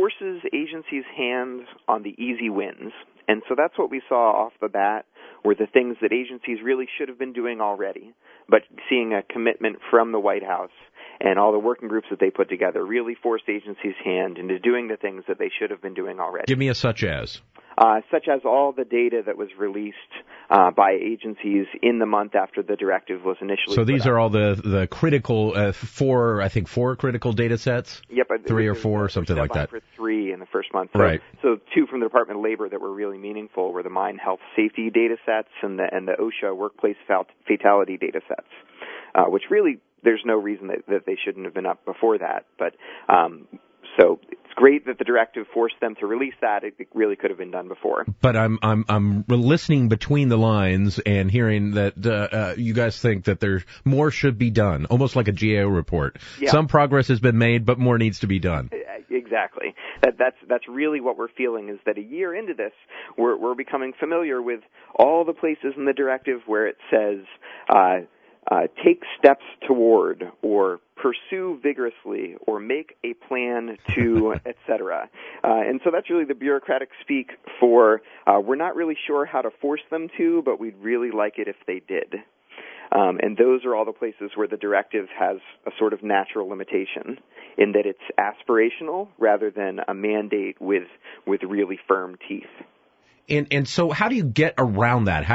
forces agencies' hands on the easy wins. And so that's what we saw off the bat, were the things that agencies really should have been doing already, but seeing a commitment from the White House and all the working groups that they put together really forced agencies' hand into doing the things that they should have been doing already. Give me a such as. Such as all the data that was released by agencies in the month after the directive was initially So these put are out. all the critical, four critical data sets? Yep. 3 or 4, something like that. For 3 in the first month. Right. So 2 from the Department of Labor that were really meaningful were the mine health safety data sets and the OSHA workplace fatality data sets, which really there's no reason that they shouldn't have been up before that. But so it's great that the directive forced them to release that. It really could have been done before. But I'm listening between the lines and hearing that you guys think that there more should be done, almost like a GAO report. Yeah. Some progress has been made, but more needs to be done. Exactly. That's really what we're feeling, is that a year into this, we're becoming familiar with all the places in the directive where it says take steps toward, or pursue vigorously, or make a plan to, etc. And so that's really the bureaucratic speak for we're not really sure how to force them to, but we'd really like it if they did. And those are all the places where the directive has a sort of natural limitation, in that it's aspirational rather than a mandate with really firm teeth. And so how do you get around that?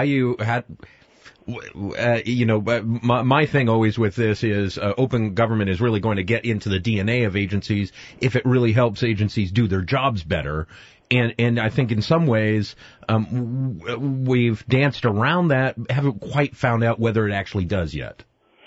My thing always with this is open government is really going to get into the DNA of agencies if it really helps agencies do their jobs better. And I think in some ways we've danced around that, haven't quite found out whether it actually does yet.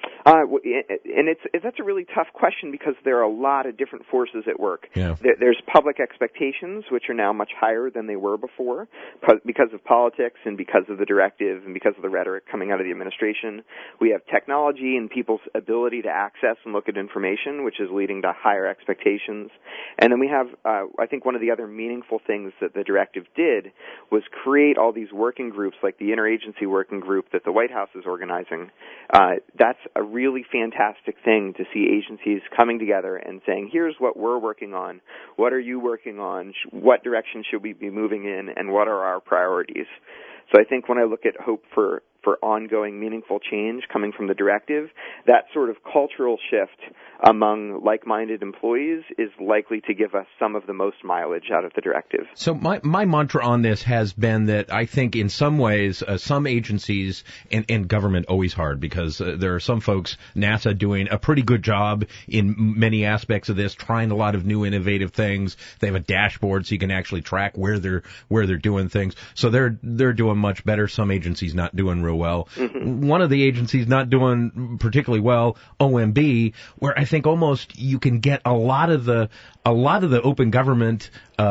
And that's a really tough question, because there are a lot of different forces at work. Yeah. There's public expectations, which are now much higher than they were before, because of politics and because of the directive and because of the rhetoric coming out of the administration. We have technology and people's ability to access and look at information, which is leading to higher expectations. And then we have, I think one of the other meaningful things that the directive did was create all these working groups, like the interagency working group that the White House is organizing. That's a really fantastic thing to see agencies coming together and saying, here's what we're working on, what are you working on, what direction should we be moving in, and what are our priorities. So I think when I look at hope for ongoing meaningful change coming from the directive, that sort of cultural shift among like-minded employees is likely to give us some of the most mileage out of the directive. So my mantra on this has been that I think in some ways some agencies, and government always hard, because there are some folks, NASA doing a pretty good job in many aspects of this, trying a lot of new innovative things. They have a dashboard so you can actually track where they're doing things. So they're doing much better. Some agencies not doing real well. Mm-hmm. One of the agencies not doing particularly well, OMB, where I think almost you can get a lot of the open government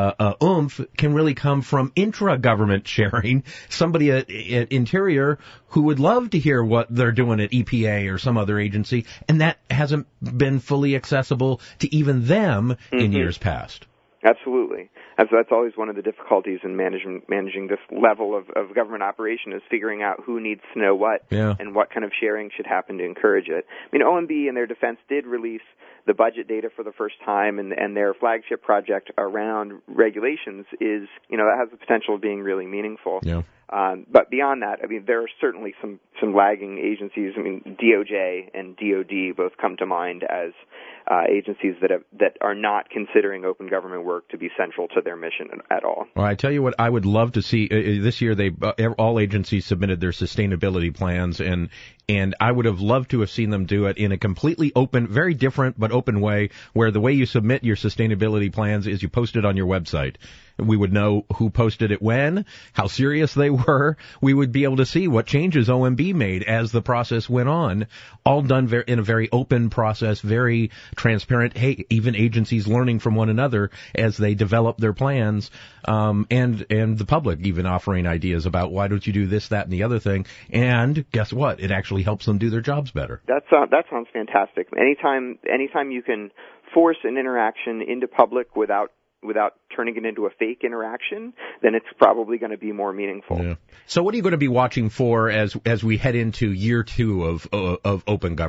oomph can really come from intra-government sharing. Somebody at Interior who would love to hear what they're doing at EPA or some other agency, and that hasn't been fully accessible to even them in years past. Absolutely. That's always one of the difficulties in managing this level of government operation, is figuring out who needs to know what and what kind of sharing should happen to encourage it. I mean, OMB in their defense did release the budget data for the first time, and their flagship project around regulations is, that has the potential of being really meaningful. Yeah. But beyond that, I mean, there are certainly some lagging agencies. I mean, DOJ and DOD both come to mind as agencies that are not considering open government work to be central to their mission at all. Well, I tell you what, I would love to see this year. All agencies submitted their sustainability plans, and I would have loved to have seen them do it in a completely open, very different but open way, where the way you submit your sustainability plans is you post it on your website. We would know who posted it when, how serious they were. We would be able to see what changes OMB made as the process went on, all done in a very open process, very transparent. Hey, even agencies learning from one another as they develop their plans, and the public even offering ideas about why don't you do this, that, and the other thing. And guess what? It actually helps them do their jobs better. That sounds fantastic. Anytime you can force an interaction into public without turning it into a fake interaction, then it's probably going to be more meaningful. Yeah. So what are you going to be watching for as we head into year 2 of open government?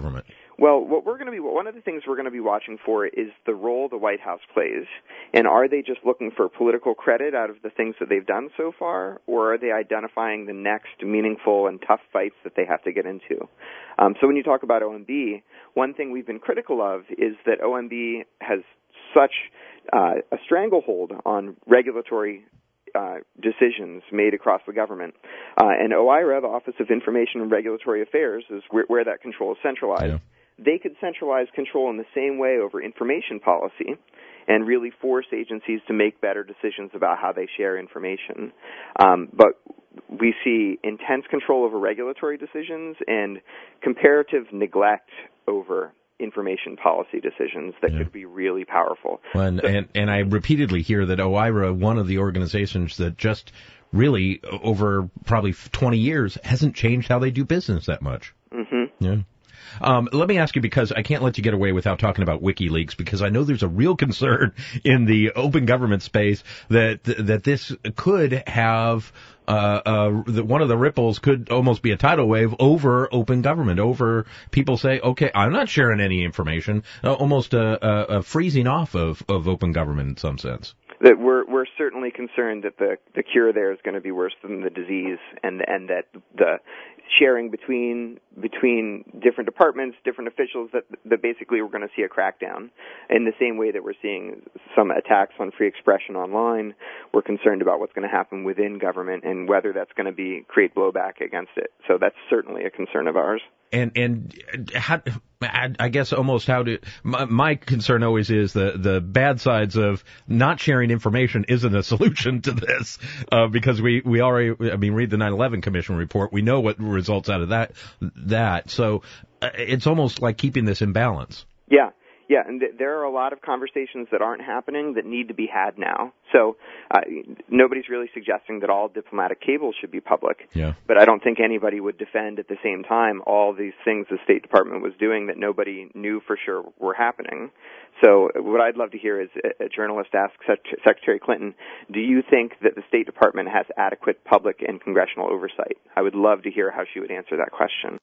Well, one of the things we're going to be watching for is the role the White House plays. And are they just looking for political credit out of the things that they've done so far, or are they identifying the next meaningful and tough fights that they have to get into? So when you talk about OMB, one thing we've been critical of is that OMB has such a stranglehold on regulatory decisions made across the government. And OIRA, the Office of Information and Regulatory Affairs, is where that control is centralized. Yeah. They could centralize control in the same way over information policy and really force agencies to make better decisions about how they share information. But we see intense control over regulatory decisions and comparative neglect over information policy decisions that could be really powerful. And I repeatedly hear that OIRA, one of the organizations that just really over probably 20 years hasn't changed how they do business that much. Mm-hmm. Yeah. Let me ask you, because I can't let you get away without talking about WikiLeaks, because I know there's a real concern in the open government space that this could have one of the ripples could almost be a tidal wave over open government, over people say, okay, I'm not sharing any information, almost a freezing off of open government in some sense. That we're certainly concerned that the cure there is going to be worse than the disease, and that the sharing between different departments, different officials, that basically we're going to see a crackdown. In the same way that we're seeing some attacks on free expression online, we're concerned about what's going to happen within government and whether that's going to create blowback against it. So that's certainly a concern of ours. And how, I guess almost how to, my concern always is the bad sides of not sharing information isn't a solution to this, because we already, read the 9/11 Commission report. We know what results out of that. So it's almost like keeping this in balance. Yeah, and there are a lot of conversations that aren't happening that need to be had now. So nobody's really suggesting that all diplomatic cables should be public. Yeah. But I don't think anybody would defend at the same time all these things the State Department was doing that nobody knew for sure were happening. So what I'd love to hear is a journalist ask Secretary Clinton, do you think that the State Department has adequate public and congressional oversight? I would love to hear how she would answer that question.